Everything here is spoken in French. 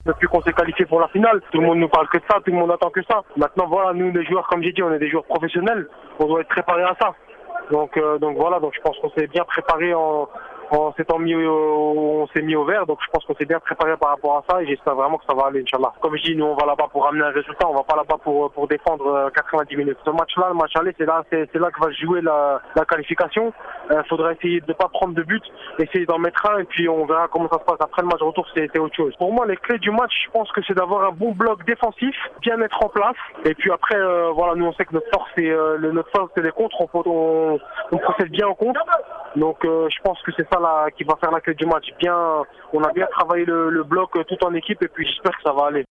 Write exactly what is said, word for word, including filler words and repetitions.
depuis qu'on s'est qualifié pour la finale. Tout le monde nous parle que de ça, tout le monde attend que ça. Maintenant, voilà, nous, les joueurs, comme j'ai dit, on est des joueurs professionnels. On doit être préparés à ça. Donc, euh, donc voilà, donc je pense qu'on s'est bien préparé en, en s'étant mis au, on s'est mis au vert. Donc je pense qu'on s'est bien préparé par rapport à ça et j'espère vraiment que ça va aller, Inch'Allah. Comme je dis, nous on va là-bas pour amener un résultat, on va pas là-bas pour pour défendre quatre-vingt-dix minutes. Ce match-là, le match aller, c'est là, c'est, c'est là que va se jouer la, la qualification. Il euh, faudra essayer de ne pas prendre de but, essayer d'en mettre un et puis on verra comment ça se passe. Après le match retour, c'est, c'est autre chose. Pour moi, les clés du match, je pense que c'est d'avoir un bon bloc défensif, bien être en place. Et puis après, euh, voilà, nous on sait que notre force, c'est euh, le, notre force, c'est les contres. On, on, on procède bien en contre. Donc euh, je pense que c'est ça là, qui va faire la clé du match. Bien, on a bien travaillé le, le bloc euh, tout en équipe et puis j'espère que ça va aller.